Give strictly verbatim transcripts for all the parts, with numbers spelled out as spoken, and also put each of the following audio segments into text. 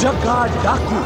जग्गा डाकू।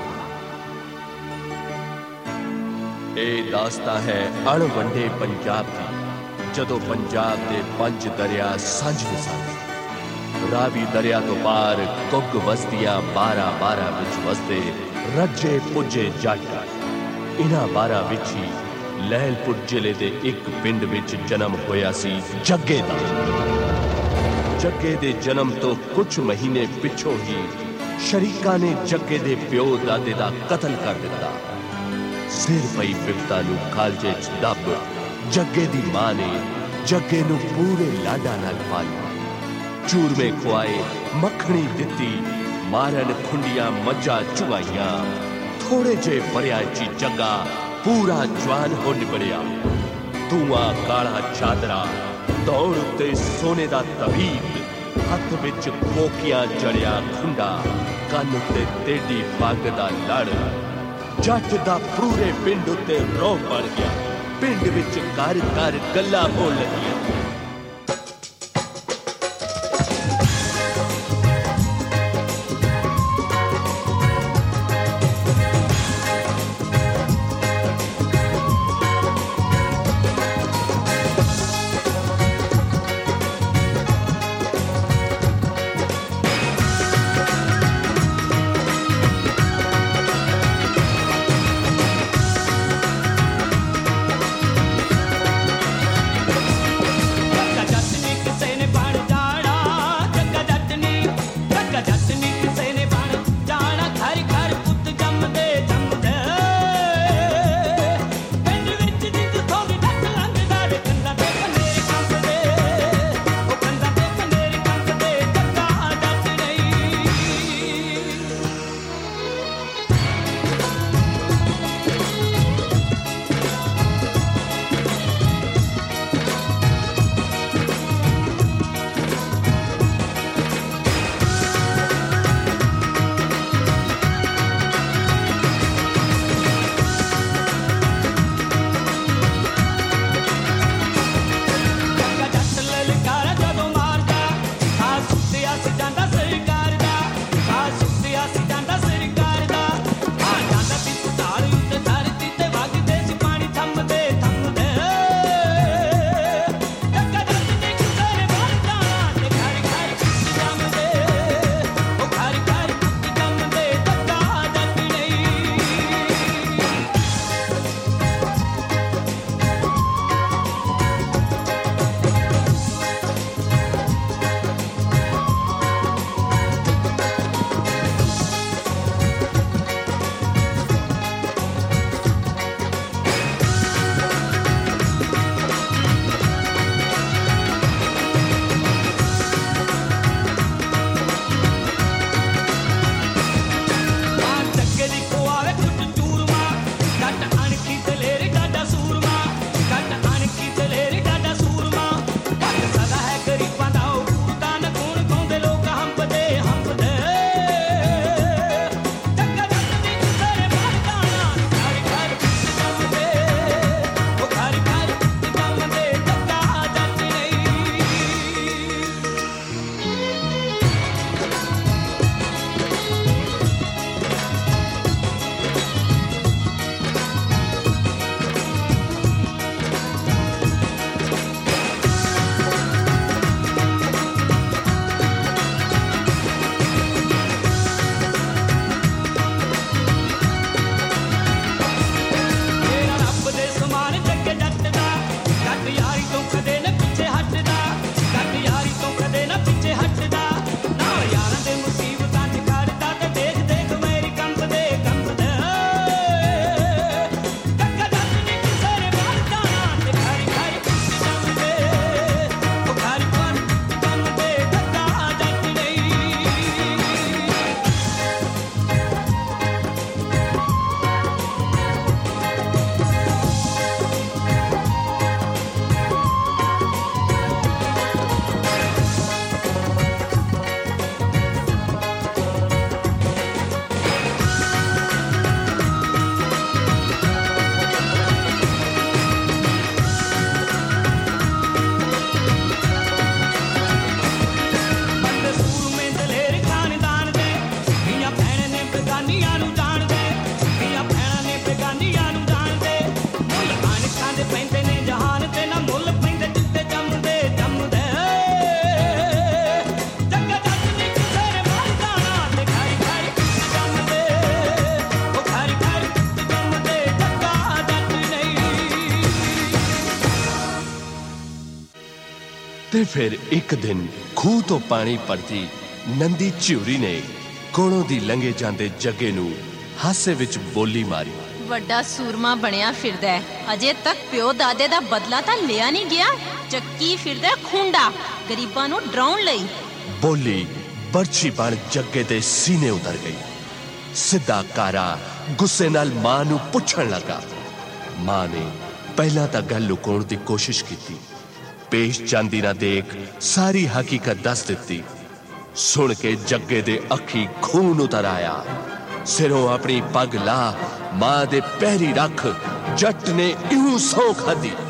ये दास्तां है अणवंडे पंजाब की, जदों पंजाब दे पंज दरिया सांझे सन। रावी दरिया तो पार कुग वसदियां बारह बारह विच वसदे रज्जे पुज्जे जट। इन्हां बारह विच ही लैलपुर जिले दे एक पिंड विच जन्म होया सी जग्गे दा। जग्गे दे जन्म तो कुछ महीने पिछों ही शरीकां ने जग्गे दे प्यो दादे दा कतल कर दिता। सिर पई बिपता नूं कालजे च दब जग्गे दी मां ने जग्गे नूं पूरे लाडा नाल पालिया। चूरमे खुआए, मखणी दिती, मारन खुंडियां मज्जा चुआइयां। थोड़े जे बरिया ची जग्गा पूरा जवान हो निबड़िया। धुआं काला चादरा, दौड़ उत्ते सोने दा तबीब, हथ विच कोकियां जड़िया खुंडा, कन उत्ते तेडी पग दा लड़। जट दा पूरे पिंड उत्ते रोह बढ़ गया। पिंड विच घर घर गल्लां होण लगियां। ते फिर एक दिन खूह तो पानी भरती नंदी झिउरी ने कोलों दी लंघे जांदे जग्गे नूं हासे विच बोली मारी, ਵੱਡਾ सूरमा ਬਣਿਆ ਫਿਰਦਾ ਹੈ, ਅਜੇ ਤੱਕ ਪਿਓ ਦਾਦੇ ਦਾ ਬਦਲਾ ਤਾਂ ਲਿਆ ਨਹੀਂ ਗਿਆ, ਚੱਕੀ ਫਿਰਦਾ ਖੁੰਡਾ ਗਰੀਬਾਂ ਨੂੰ ਡਰਾਉਣ ਲਈ। बोली बरछी बण जग्गे दे सीने उतर गई। सिद्धा कारा गुस्से नाल मां नूं पुछण लगा। मां ने पहला तां गल लुकाउण दी कोशिश कीती, पेश चांदी ना देख सारी हकीकत दस दित्ती। सुन के जग्गे दे अखी खून उतर आया। सिरों अपनी पग ला मां दे पैरी रख जट ने इऊं सौ खाधी।